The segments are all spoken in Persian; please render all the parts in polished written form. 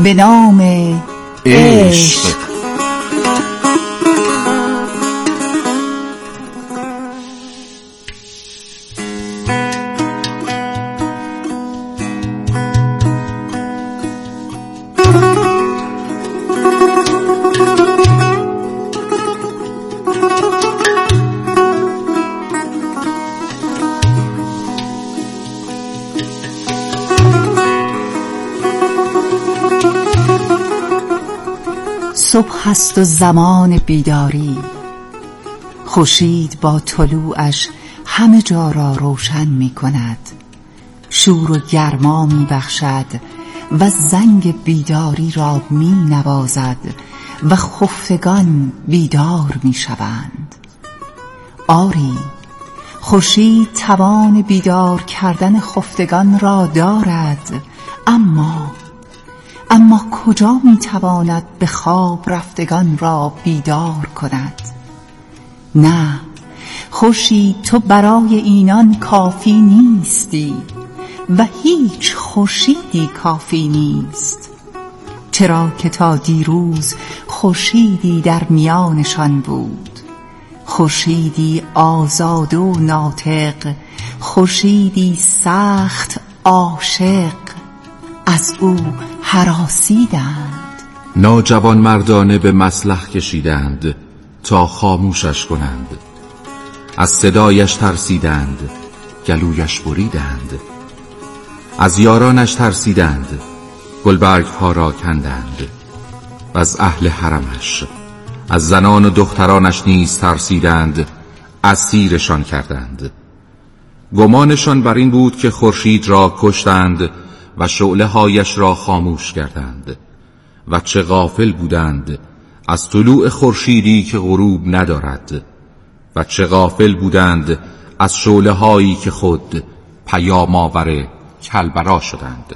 به نام عشق. صبح است و زمان بیداری، خورشید با طلوعش همه جا را روشن می کند، شور و گرما می بخشد و زنگ بیداری را می نوازد و خفتگان بیدار می شوند. آری، خورشید توان بیدار کردن خفتگان را دارد، اما کجا میتواند به خواب رفتگان را بیدار کند؟ نه، خورشید تو برای اینان کافی نیستی و هیچ خورشیدی کافی نیست، چرا که تا دیروز خورشیدی در میانشان بود، خورشیدی آزاد و ناطق، خورشیدی سخت عاشق، از او هراسیدند. ناجوان مردانه به مسلخ کشیدند تا خاموشش کنند، از صدایش ترسیدند گلویش بریدند، از یارانش ترسیدند گلبرگ ها را کندند، و از اهل حرمش از زنان و دخترانش نیز ترسیدند، اسیرشان کردند. گمانشان بر این بود که خورشید را کشتند و شعله هایش را خاموش کردند، و چه غافل بودند از طلوع خورشیدی که غروب ندارد، و چه غافل بودند از شعله هایی که خود پیام آور کلبرا شدند.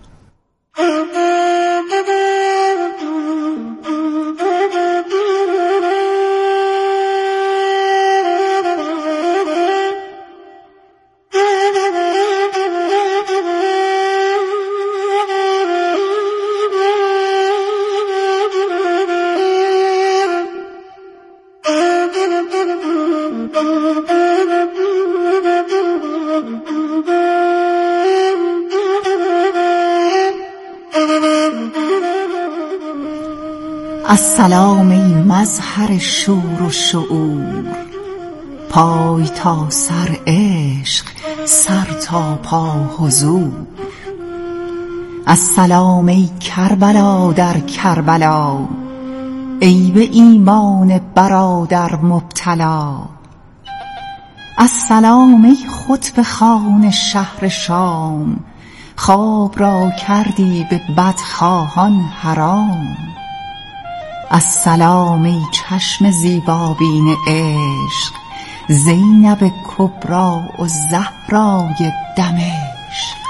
السلام ای مظهر شور و شعور، پای تا سر عشق، سر تا پا حضور. السلام ای کربلا در کربلا، ای به ایمان برادر مبتلا. السلام ای خطبه خوان شهر شام، خواب را کردی به بدخواهان حرام. السلام ای چشم زیبابین عشق، زینب کبری و زهرای دمشق.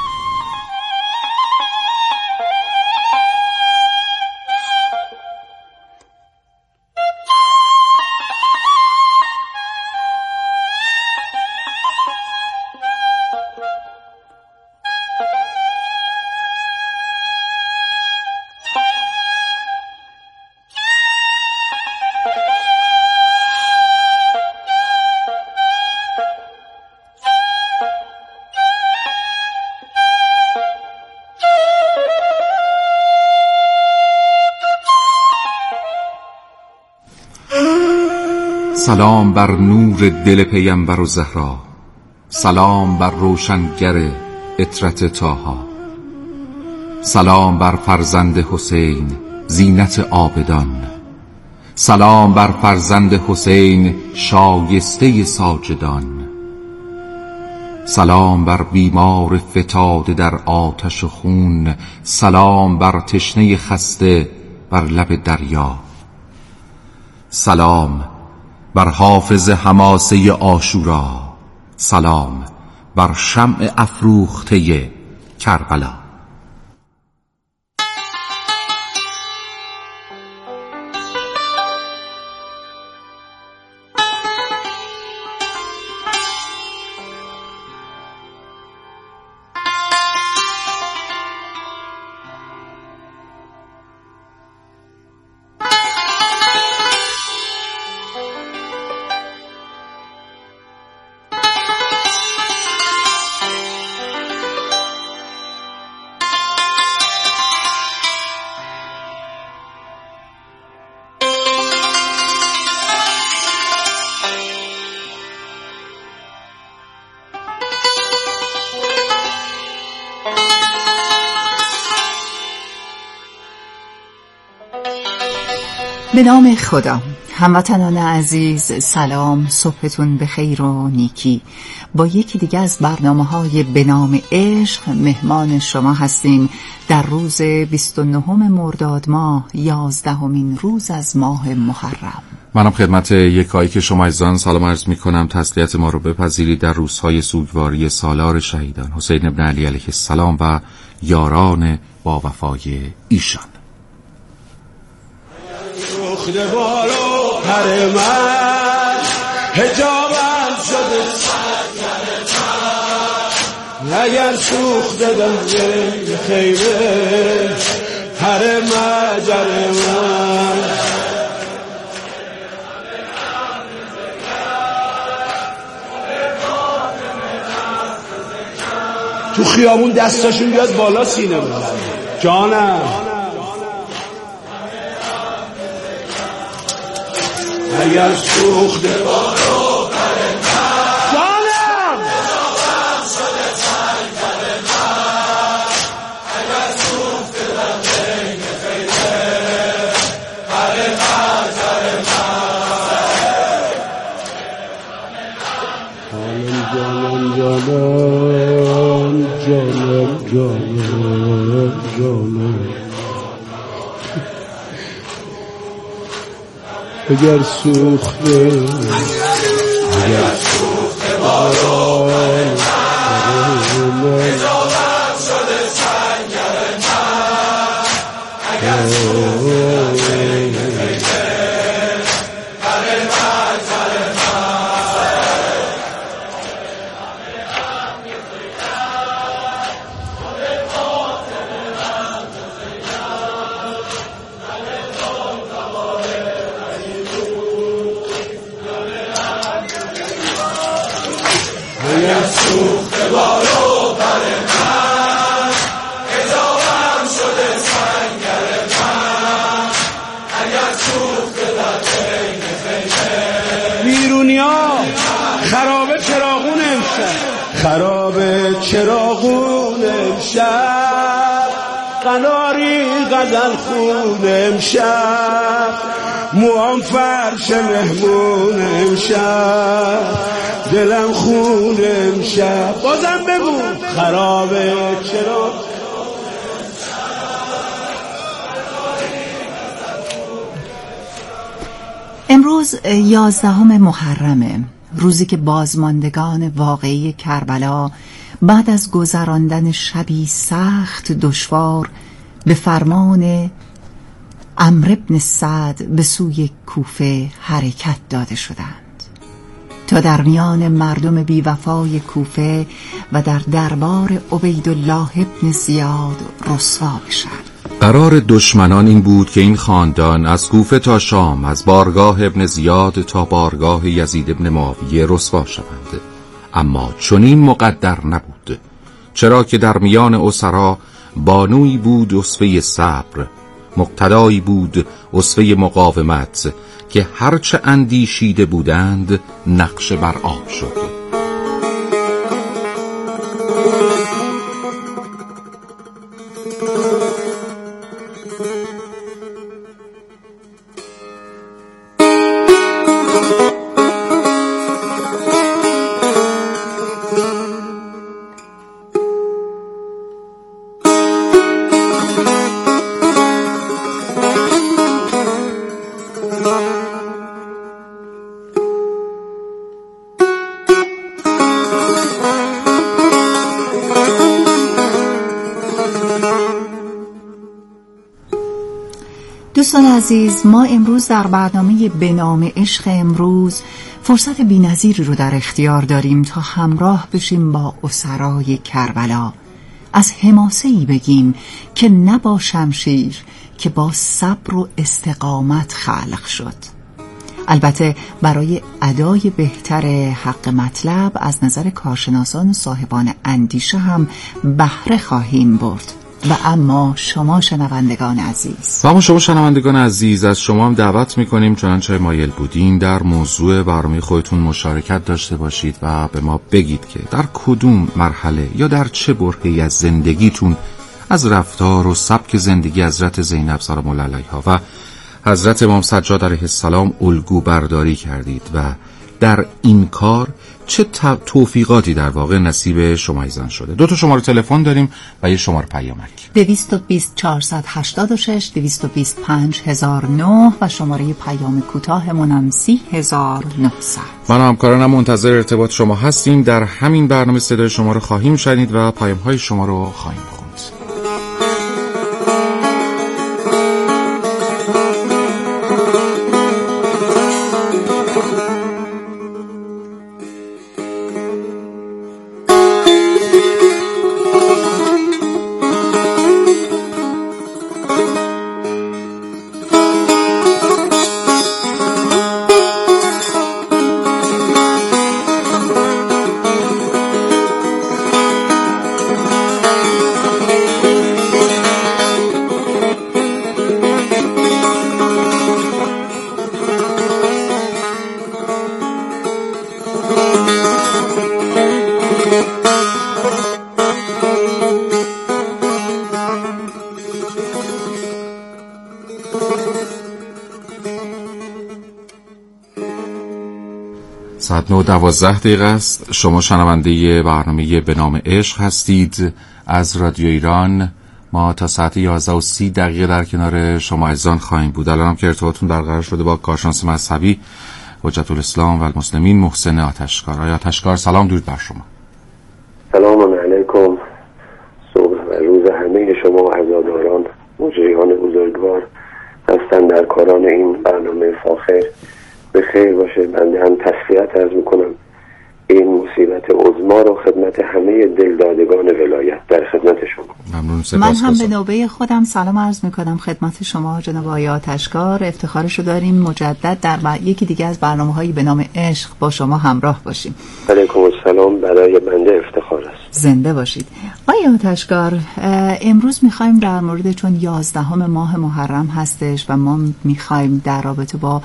سلام بر نور دل پیمبر و زهرا، سلام بر روشنگر عطرت طاها، سلام بر فرزند حسین زینت عابدان، سلام بر فرزند حسین شایسته ساجدان، سلام بر بیمار فتاده در آتش و خون، سلام بر تشنه خسته بر لب دریا، سلام بر حافظ حماسه عاشورا، سلام بر شمع افروخته کربلا. به نام خدا. هموطنان عزیز، سلام، صبحتون بخیر و نیکی. با یکی دیگه از برنامه‌های به نام عشق مهمان شما هستیم در روز 29 مرداد ماه، 11مین روز از ماه محرم. منم خدمت یکایی که شما عزیزان سلام عرض می‌کنم. تسلیت ما رو بپذیرید در روزهای سوگواری سالار شهیدان حسین ابن علی علیه السلام و یاران با وفای ایشان. سوخته بالو پر من حجابم شده اگر سوخته دنگه خیمه پر مجر من تو خیابون دستاشون بیاد بالا سینه بزن جانم اگر سوخته بارو پر من جانم شده سنگ پر من اگر سوخته بین خیره پر مجر من جانم جانم اگر سوخته باران حجابم شده سنگر من اگر سوخته خیمه پر مجر اگر سوخته بارو پر من حجابم شده سنگر من اگر سوخته بین خیمه بیرونیا خرابه چراغون امشب خرابه چراغون امشب قناری غزل خون امشب موام فرش مهمون امشب دلم خون امشب بازم بگو خرابه چرا امروز 11 محرمه، روزی که بازماندگان واقعی کربلا بعد از گذراندن شبی سخت دشوار به فرمان عمرو بن سعد به سوی کوفه حرکت داده شدند تا در میان مردم بیوفای کوفه و در دربار عبیدالله ابن زیاد رسوا بشند. قرار دشمنان این بود که این خاندان از کوفه تا شام، از بارگاه ابن زیاد تا بارگاه یزید ابن معاویه رسوا شوند. اما چنین مقدر نبود، چرا که در میان اسرا بانویی بود اسوه صبر، مقتدایی بود اسوه مقاومت، که هرچه اندیشیده بودند نقش بر آب شد. دوستان عزیز، ما امروز در برنامه به نام عشق امروز فرصت بی‌نظیری رو در اختیار داریم تا همراه بشیم با اسرای کربلا، از حماسه‌ای بگیم که نه با شمشیر که با صبر و استقامت خلق شد. البته برای ادای بهتر حق مطلب از نظر کارشناسان و صاحبان اندیشه هم بهره خواهیم برد. و اما شما شنوندگان عزیز از شما هم دعوت میکنیم چنانچه مایل بودین در موضوع برنامه خودتون مشارکت داشته باشید و به ما بگید که در کدوم مرحله یا در چه برهه‌ای از زندگیتون از رفتار و سبک زندگی حضرت زینب سلام الله علیها و حضرت امام سجاد علیه السلام الگو برداری کردید و در این کار چه توفیقاتی در واقع نصیب شما ایزان شده؟ 2 شماره تلفن داریم و یه شماره پیامک 220 486 225 1009 و شماره پیام کوتاهمون هم 30900. من و همکارانم منتظر ارتباط شما هستیم. در همین برنامه صدای شما رو خواهیم شنید و پیام‌های شما رو خواهیم خوند. ساعت 9:12 است. شما شنونده برنامه به نام عشق هستید از رادیو ایران. ما تا ساعت 11:30 در کنار شما عزیزان خواهیم بود. الانم که ارتباطتون برقرار شده با کارشناس مذهبی حجت الاسلام و المسلمین محسن آتشکار. آقای آتشکار سلام، درود بر شما. سلام علیکم. صبح و روز همه شما عزاداران مجریان بزرگوار هستند در کاران این برنامه فاخر به خیر باشه. بنده هم تسلیت عرض میکنم این مصیبت عظما رو خدمت همه دلدادگان ولایت در خدمت شما. ممنون. من هم به نوبه خودم سلام عرض میکنم خدمت شما جناب آقای آتشکار. افتخارشو داریم مجدد در یکی دیگه از برنامه‌های به نام عشق با شما همراه باشیم. علیکم السلام. برای بنده افتخار است. زنده باشید. آقای آتشکار، امروز میخوایم در مورد چون 11 ماه محرم هستش و ما میخوایم در رابطه با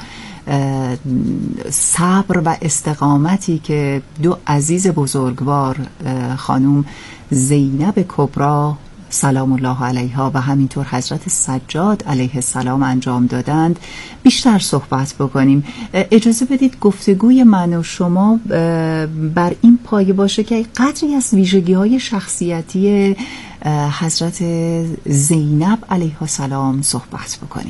صبر و استقامتی که 2 عزیز بزرگوار خانم زینب کبرا سلام الله علیها و همینطور حضرت سجاد علیه السلام انجام دادند بیشتر صحبت بکنیم. اجازه بدید گفتگوی من و شما بر این پایه باشه که قدری از ویژگی‌های شخصیتی حضرت زینب علیها السلام صحبت بکنیم.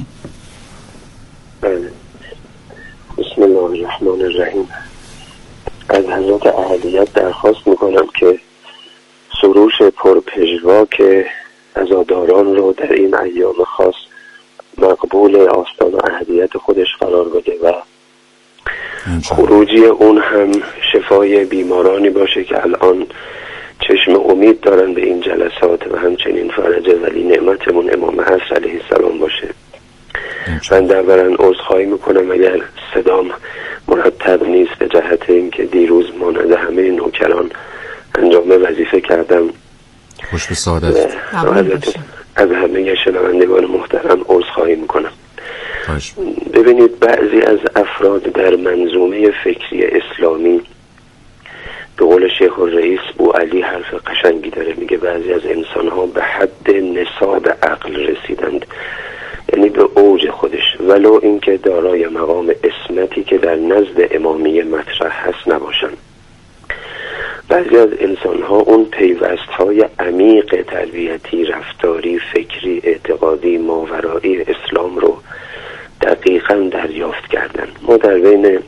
بله. بسم الله الرحمن الرحیم. از حضرت اهلیت درخواست میکنم که سروش پرپژوا که عزاداران رو در این ایام خاص مقبول آستان اهلیت خودش قرار بده و خروجی اون هم شفای بیمارانی باشه که الان چشم امید دارن به این جلسات و همچنین فرج ولی نعمتمون امام عصر علیه السلام باشه. من دوباره عذرخواهی میکنم اگر صدام مرتب نیست به جهت اینکه دیروز مانند همه نوکران انجام وظیفه کردم. خوش به سعادت. از همه شنوندگان محترم عذرخواهی میکنم. ببینید بعضی از افراد در منظومه فکری اسلامی به قول شیخ الرئیس بوعلی حرف قشنگی داره، میگه بعضی از انسان ها به حد نصاب عقل رسیدند، یعنی به اوج خودش، ولو اینکه دارای مقام اسمتی که در نزد امامیه مطرح هست نباشن. بعضی از انسان ها اون پیوست های عمیق تربیتی، رفتاری، فکری، اعتقادی، ماورایی اسلام رو دقیقاً دریافت کردن. ما در بین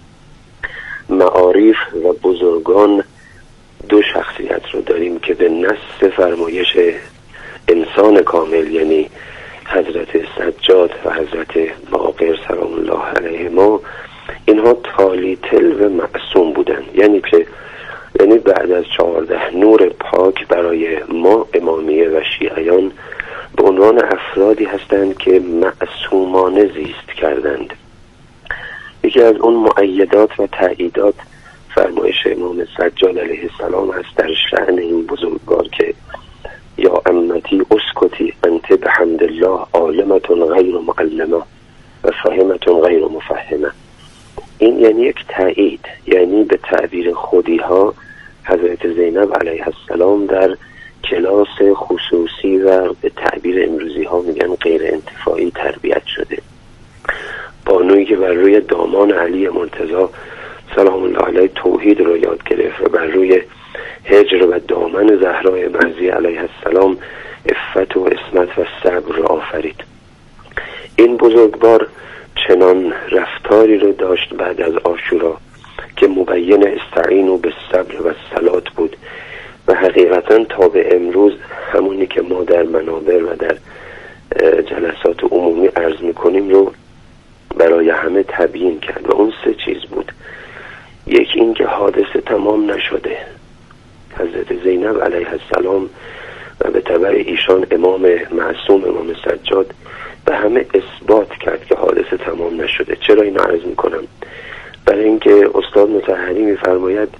معارف و بزرگان 2 شخصیت رو داریم که به نص فرمایش انسان کامل یعنی حضرت سجاد و حضرت باقر سلام الله علیه ما، اینها تالی تلو معصوم بودن، یعنی بعد از 14 نور پاک برای ما امامیه و شیعیان به عنوان افرادی هستند که معصومانه زیست کردند. یکی از اون مؤیدات و تأییدات فرمایش امام سجاد علیه السلام است در شأن این بزرگوار که یا امتی اسکتی انت بحمد الله عالمتون غیر معلمه و فهمتون غیر مفهمه. این یعنی یک تأیید، یعنی به تعبیر خودی ها حضرت زینب علیه السلام در کلاس خصوصی و به تعبیر امروزی ها میگن غیر انتفاعی تربیت شده. بانویی که بر روی دامان علی مرتضی سلام الله علیه توحید رو یاد گرفت و بر روی هجر و دامن زهرای مهدی علیه السلام عفت و عصمت و صبر را آفرید. این بزرگوار چنان رفتاری رو داشت بعد از عاشورا که مبین استعینوا بالصبر و الصلاة بود و حقیقتا تا به امروز همونی که ما در منابر و در جلسات عمومی عرض میکنیم رو برای همه تبیین کرد و اون 3 چیز بود. یکی این که حادثه تمام نشده. حضرت زینب علیه السلام و به تبع ایشان امام معصوم امام سجاد به همه اثبات کرد که حادثه تمام نشده. چرا اینو عرض میکنم؟ برای اینکه استاد مطهری میفرماید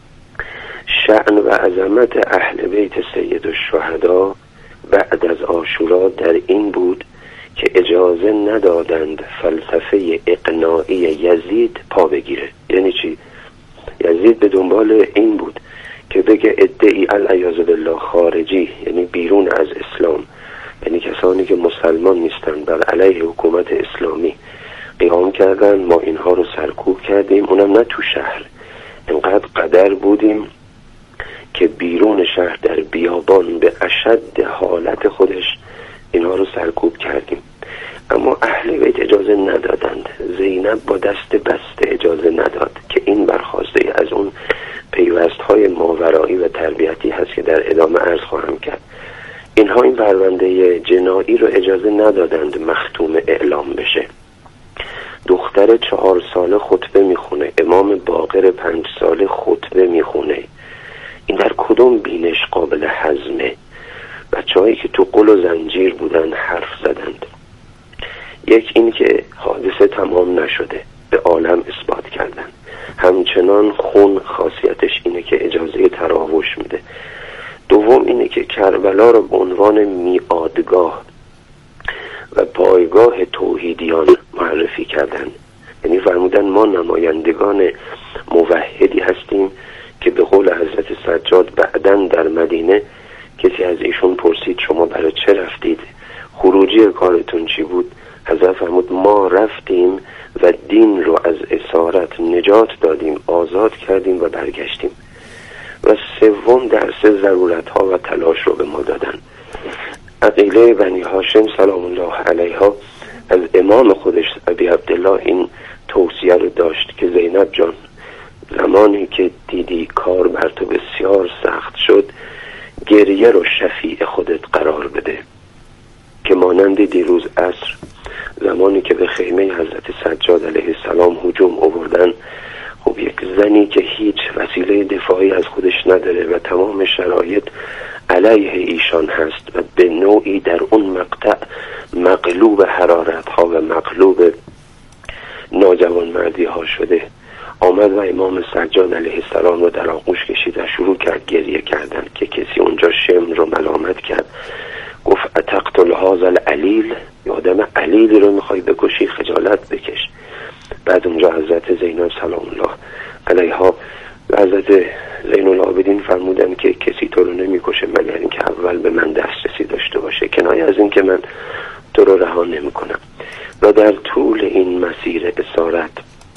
شأن و عظمت اهل بیت سید الشهدا بعد از عاشورا در این بود که اجازه ندادند فلسفه اقناعی یزید پا بگیره. یعنی چی؟ یزید به دنبال این بود که بگه ادعی العیاذ بالله خارجی، یعنی بیرون از اسلام، یعنی کسانی که مسلمان نیستند بر علیه حکومت اسلامی قیام کردن، ما اینها رو سرکوب کردیم، اونم نه تو شهر، اینقدر قدر بودیم که بیرون شهر در بیابان به اشد حالت خودش اینها رو سرکوب کردیم. اما اهل بیت اجازه ندادند. زینب با دست بسته اجازه نداد که این برخواسته از اون پیوست‌های ماورایی و تربیتی هست که در ادامه عرض خواهم کرد. اینها این پرونده جنایی رو اجازه ندادند مختوم اعلام بشه. دختر 4 ساله خطبه میخونه، امام باقر 5 ساله خطبه میخونه. این در کدوم بینش قابل هضمه؟ بچه‌هایی که تو قل و زنجیر بودن حرف زدند. یک این که حادثه تمام نشده، به عالم اثبات کردن. همچنان خون خاصیتش اینه که اجازه تراوش میده. دوم اینه که کربلا رو به عنوان میعادگاه و پایگاه توحیدیان معرفی کردن. یعنی فرمودن ما نمایندگان موحدی هستیم که به قول حضرت سجاد بعداً در مدینه کسی از ایشون پرسید شما برای چه رفتید؟ خروجی کارتون چی بود؟ حضرت فرمود ما رفتیم و دین رو از اسارت نجات دادیم، آزاد کردیم و برگشتیم. و سوم درس ضرورت ها و تلاش رو به ما دادن. عقیله بنی هاشم سلام الله علیها از امام خودش ابی عبدالله این توصیه رو داشت که زینب جان زمانی که دیدی کار بر تو بسیار سخت شد گریه رو شفیع خودت قرار بده، که مانند دیروز عصر زمانی که به خیمه حضرت سجاد علیه السلام هجوم آوردن، خب یک زنی که هیچ وسیله دفاعی از خودش نداره و تمام شرایط علیه ایشان هست و به نوعی در اون مقطع مغلوب حرارت ها و مغلوب ناجوانمردی ها شده، آمد و امام سجاد علیه السلام رو در آغوش کشید و شروع کرد گریه کردن که کسی اونجا شمر رو ملامت کرد، گفت اتقتل هذا العلیل، آدم علیل رو میخوای بکشی، خجالت بکش. بعد اونجا حضرت زینب سلام الله علیها و حضرت زین العابدین فرمودن که کسی تو رو نمیکشه مگر اینکه اول به من دسترسی داشته باشه، کنایه از این که من تو رو رها نمیکنم. و در طول این مسیر اسارت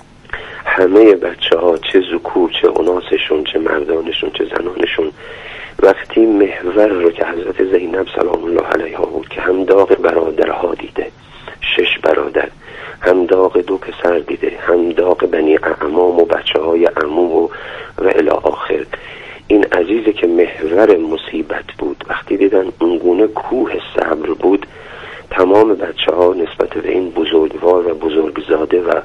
همه بچه ها، چه ذکور چه اناسشون چه مردانشون چه زنانشون، وقتی محور رو که حضرت زینب سلام الله علیها بود که هم داغ برادرها دیده، 6 برادر، هم داغ 2 پسر دیده، هم داغ بنی اعمام و بچه های عموم و الی آخر، این عزیزی که محور مصیبت بود، وقتی دیدن اونگونه کوه صبر بود، تمام بچه ها نسبت به این بزرگوار و بزرگزاده و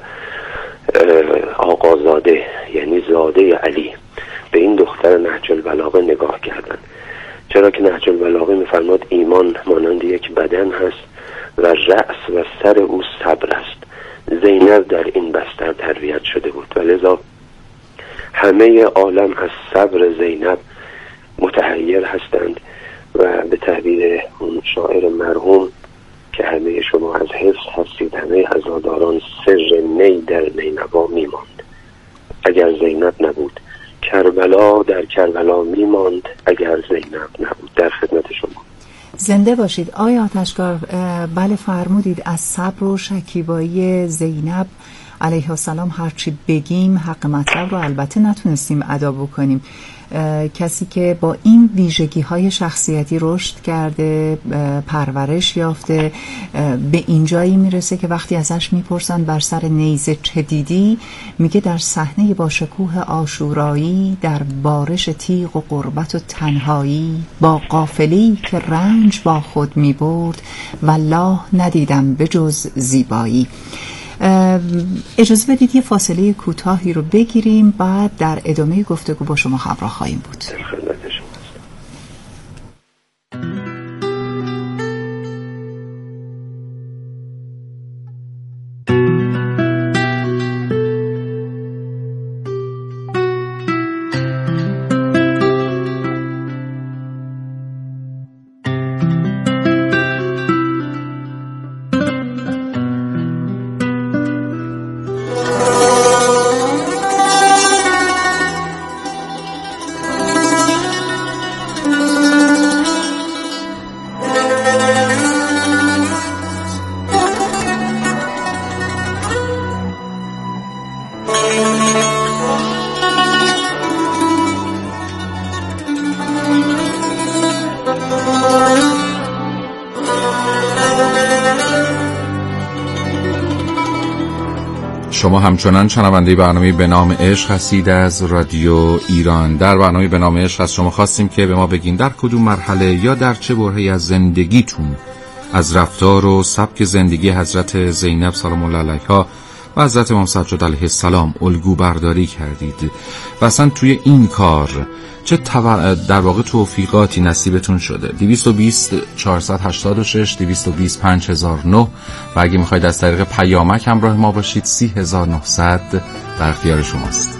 آقازاده یعنی زاده علی به این دختر نهج البلاغه نگاه کردن. چرا که نهج البلاغه میفرماد ایمان مانند یک بدن هست و رأس و سر او صبر است. زینب در این بستر تربیت شده بود و لذا همه عالم از صبر زینب متحیر هستند و به تعبیر اون شاعر مرحوم که همه شما از حفظ هستید، همه عزاداران سر نی در نینوا میماند اگر زینب نبود، کربلا در کربلا میماند اگر زینب نبود. در خدمت شما. زنده باشید. آیا آتشکار بله فرمودید از صبر و شکیبایی زینب علیه السلام هرچی بگیم حق مطلب رو البته نتونستیم ادا بکنیم. کسی که با این ویژگی های شخصیتی رشد کرده، پرورش یافته، به اینجایی میرسه که وقتی ازش میپرسن بر سر نیزه چه دیدی، میگه در صحنه با شکوه عاشورایی، در بارش تیغ و غربت و تنهایی، با قافله‌ای که رنج با خود میبرد، والله ندیدم به جز زیبایی. اجازه بدید یه فاصله کوتاهی رو بگیریم، بعد در ادامه گفتگو با شما همراه خواهیم بود. شما همچنان شنونده برنامه به نام عشق هستید از رادیو ایران. در برنامه به نام عشق از شما خواستیم که به ما بگین در کدوم مرحله یا در چه برهه‌ای از زندگیتون از رفتار و سبک زندگی حضرت زینب سلام الله علیها و حضرت امام سجاد علیه السلام الگو برداری کردید و اصلا توی این کار چه در واقع توفیقاتی نصیبتون شده. 220 486 220 5009 و اگه میخواید از طریق پیامک همراه ما باشید 30900 در اختیار شماست.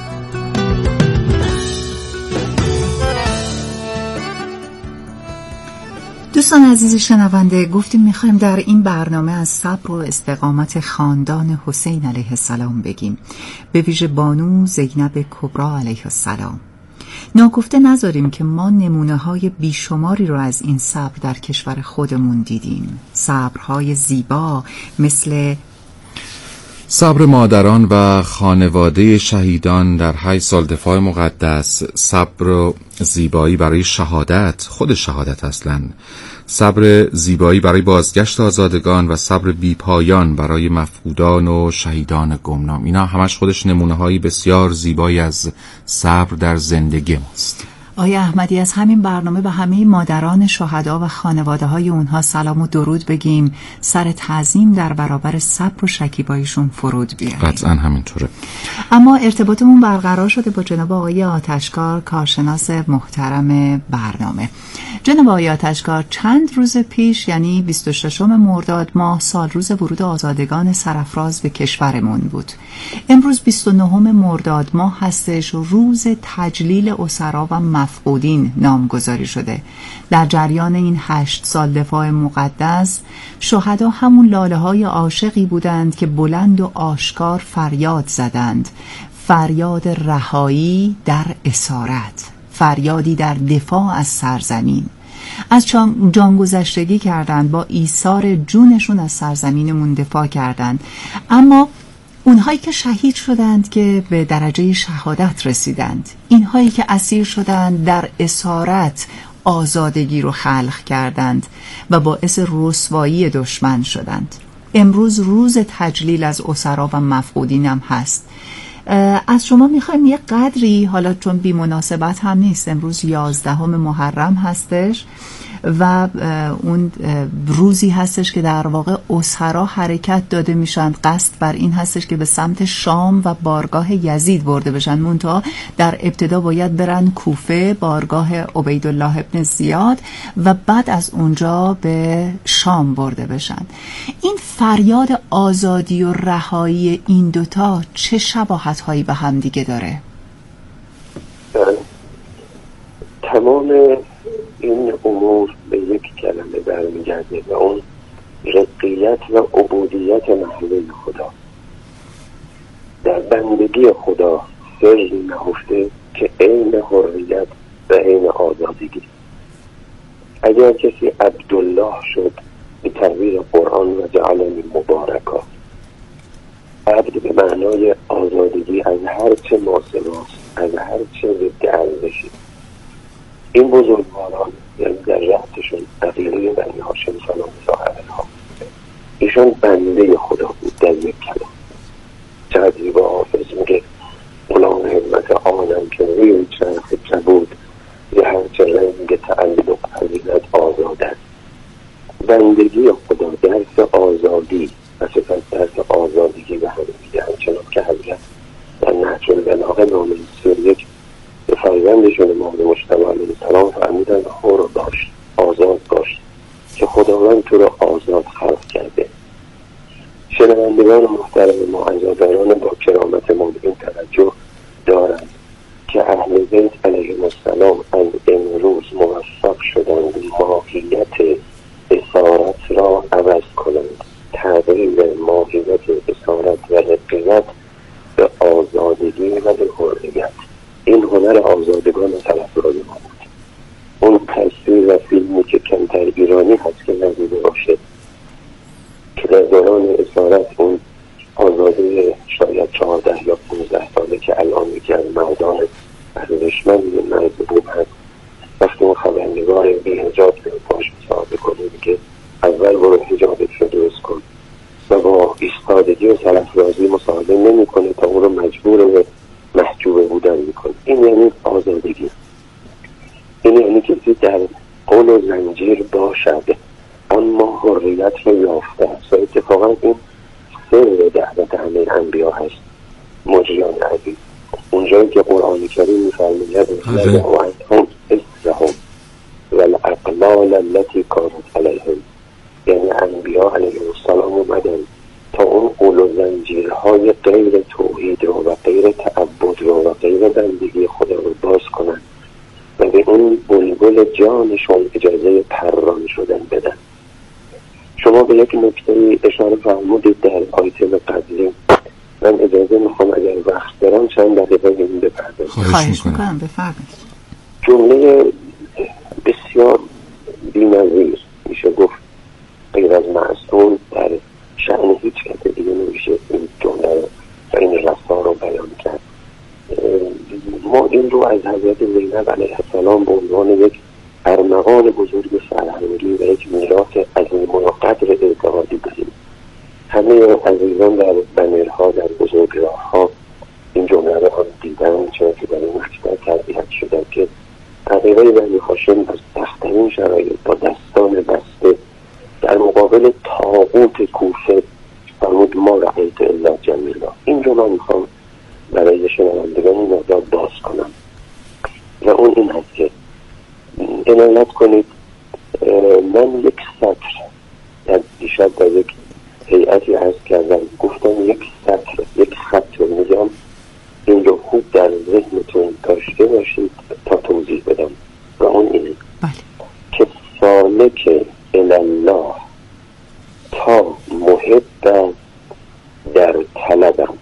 دوستان عزیز شنونده، گفتیم میخوایم در این برنامه از صبر و استقامت خاندان حسین علیه السلام بگیم، به ویژه بانو زینب کبری علیه السلام. ناگفته نذاریم که ما نمونه‌های بیشماری رو از این صبر در کشور خودمون دیدیم. صبرهای زیبا مثل صبر مادران و خانواده شهیدان در 8 سال دفاع مقدس، صبر و زیبایی برای شهادت، خود شهادت اصلا، صبر زیبایی برای بازگشت آزادگان و صبر بیپایان برای مفقودان و شهیدان گمنام. اینا همش خودش نمونه‌های بسیار زیبایی از صبر در زندگی ماست. آیا احمدی از همین برنامه به همه مادران شهدا و خانواده های اونها سلام و درود بگیم، سر تعظیم در برابر صبر و شکیباییشون فرود بیاریم. قطعا همینطوره. اما ارتباطمون برقرار شده با جناب آقای آتشکار، کارشناس محترم برنامه. جناب آقای آتشکار، چند روز پیش یعنی 26 مرداد ماه سال روز ورود آزادگان سرافراز به کشورمون بود. امروز 29 مرداد ماه هستش، روز تجلیل اسرا و مفقودین نامگذاری شده. در جریان این 8 سال دفاع مقدس، شهدا همون لاله های عاشقی بودند که بلند و آشکار فریاد زدند، فریاد رهایی در اسارت، فریادی در دفاع از سرزمین. از جانگذشتگی کردند، با ایثار جونشون از سرزمینمون دفاع کردند. اما اونهایی که شهید شدند که به درجه شهادت رسیدند، اینهایی که اسیر شدند در اسارت آزادگی رو خلق کردند و باعث رسوایی دشمن شدند. امروز روز تجلیل از اسرا و مفقودین هم هست. از شما میخوایم یه قدری، حالا چون بی مناسبت هم نیست، امروز 11 محرم هستش و اون روزی هستش که در واقع اسرا حرکت داده میشن. قصد بر این هستش که به سمت شام و بارگاه یزید برده بشن، منتها در ابتدا باید برن کوفه، بارگاه عبیدالله ابن زیاد، و بعد از اونجا به شام برده بشن. این فریاد آزادی و رهایی این دوتا چه شباهت هایی به هم دیگه داره؟ تمام این امور به یک کلمه برمیگرده و اون رقیت و عبودیت محله خدا، در بندگی خدا سری نهفته که عین حریت و عین آزادگی. اگر کسی عبدالله شد به تعبیر قرآن و جعلنی مبارکا، عبد به معنای آزادگی از هر چه ماسواست، از هر چه ضد ارزشی. این بزرگواران یعنی در رأسشون عقیله بنی هاشم سلام صاحب ها، ایشون بنده خدا بود در یک کلام. چقدر زیبا حافظ میگه غلام همت آنم که روی چرخ کبود، یه هرچه رنگ تعلق پذیرد آزادت. بندگی خدا درس آزادی و سپس درس آزادگی به همه میگه، همچنان که حضرت در نهج البلاغه نامه 31 به فرزندشون امام مجتبی علیه السلام فرمودن حر باش، آزاد باش که خداوند تو رو آزاد خلق کرده. شنوندگان محترم ما عزاداران با کرامت مبین توجه دارند که اهل بیت علیهم السلام از امروز موفق شدند ماهیت اسارت را عوض کنند، تغییر ماهیت اسارت و رقیت به آزادگی و به حریت. این هنر آزادگان طرفداران ما بود. اون تصویر و فیلمی که کمتر ایرانی هست که ندیده باشه که در دوران اسارت اون آزاده شاید 14 یا 15 ساله که الان یکی از مردان ارزشمند مرد بوم هست، وقتی اون خبرنگار بی حجاب به پاش مصاحبه کنه که اول برو حجابت رو درست کن و با ایستادگی و سرافرازی مصاحبه نمی کنه تا اون رو مجبور به محجوب بودن میکنه. این یعنی آزادگی. این یعنی کسی در قول و زنجیر باشد اما حریت رو یافته است. اتفاقا این سر دعوت همه انبیا هست. مجریان عزیز اونجایی که قرآن کریم می‌فرماید و انهم اسرهم و الاغلال التي كانت علیهم، یعنی انبیا علیهم السلام اومدن تا اون قول و زنجیرهای غیر توحید رو و غیر تعبد رو و غیر بندگی خدا رو باز کنن و به اون بلبل جانشون اجازه پران شدن بدن. شما به یک نکته اشاره فرمودید در آیتم قبلی، من اجازه میخوام اگر وقت دارم چند دقیقه این بپردازم. خواهش میکنم بفرمایید. جمله بسیار بی‌نظیر میشه گفت غیر از معصوم در شأن هیچ کس دیگه نمیشه این جمله رو و این رسا رو بیان کرد. ما این رو از حضرت زینب علیه السلام به عنوان یک ارمغان بزرگ فرهنگی و یک میراث عظیم و قدر اعتقادی داریم. همه عزیزان در بنرها در بزرگراه‌ها این جمله رو هم دیدن، چون که در این مکتب تربیت شدن که قبیله بنی هاشم از سخت‌ترین شرایط با دستان بسته در مقابل طاغوت کوفه فرمود ما رأیت الا جمیلا. این رو من میخوام برای شنوندگان این مقدار باز کنم و اون این هست که عنایت کنید من یک سطر در دیشب در یک هیئتی هست کردم گفتم یک سطر یک خط رو میگم، این رو خوب در ذهنتون داشته باشید تا توضیح بدم و اون اینه که سالک الله تا محب در طلبم،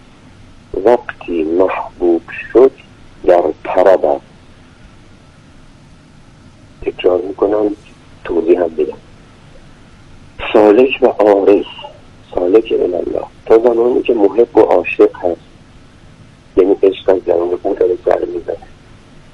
وقتی محبوب شد در طربم. تکرار میکنم توضیح هم بدم. سالک و عارف، سالک الله تا زمانی که محب و عاشق هست